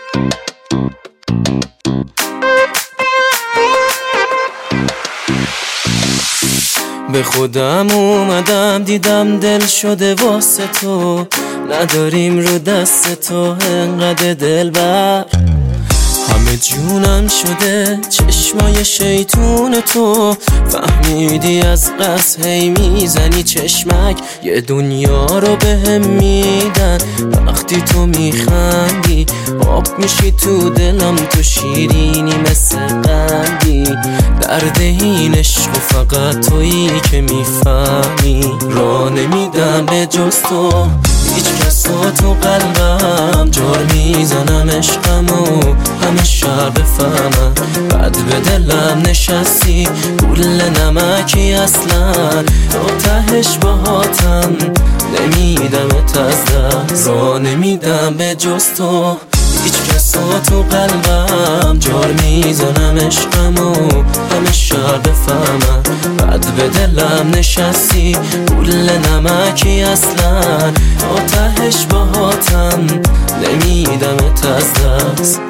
به خودم اومدم دیدم دل شده واسه تو، نداریم رو دست تو انقدر دلبر. همه جونم شده چشمای شیطون تو، فهمیدی از قصد هی میزنی چشمک. یه دنیا رو بهم میدن وقتی تو میخندی، آب میشی تو دلم، تو شیرینی مثل قندی. درد این عشق و فقط تویی که میفهمی، راه نمیدم به جز تو هیچ کس تو قلبم. جار میزنم عشقمو همه شهر بفهمم، بعد به دلم نشستی گل نمکی اصلا. تو تهش باهاتم نمیدمت از دست، راه نمیدم به جز تو هیچ کس تو قلبم. جار میزنم عشقمو همه شهر بفهمم، بعد به دلم نشستی گل نمکی اصلا. تو تهش باهاتم نمیدمت از دست.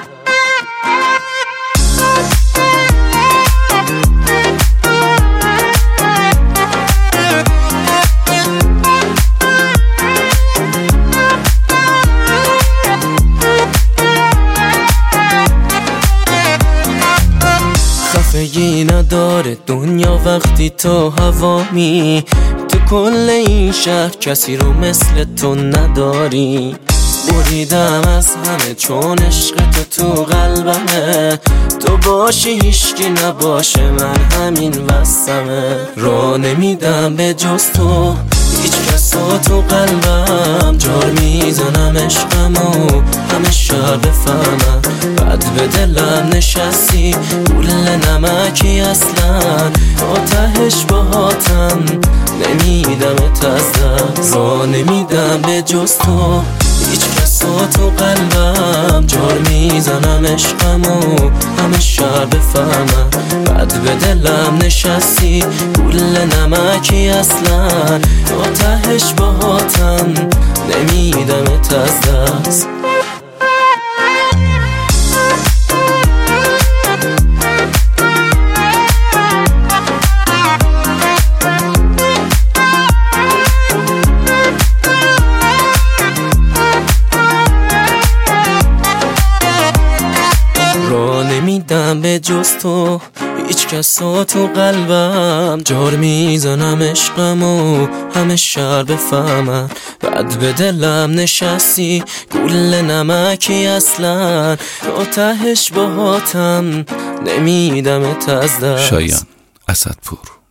خفگی نداره دنیا وقتی تو هوامی، تو کل این شهر کسی رو مثل تو نداری. بریدم از همه چون عشق تو قلبمه، تو باشی هیچکی نباشه من همین وسمه. راه نمیدم به جز تو هیچ کس تو قلبم. جار میزنم عشقمو همه شهر بفهمم، بعد به دلم نشستی گل نمکی اصلا. تو تهش باهاتم نمیدمت از دست، راه نمیدم به جز تو هیچ کس تو قلبم. جار میزنم عشقمو همه شهر بفهمم، بعد به دلم نشستی گل نمکی اصلا. تو تهش باهاتم نمیدمت از دست. نمیدم به جز تو هیچ کس تو قلبم. جار میزنم عشقمو همه شهر بفهمم، بعد به دلم نشستی گل نمکی اصلا. تو تهش باهاتم نمیدمت از دست. شایان اسدپور.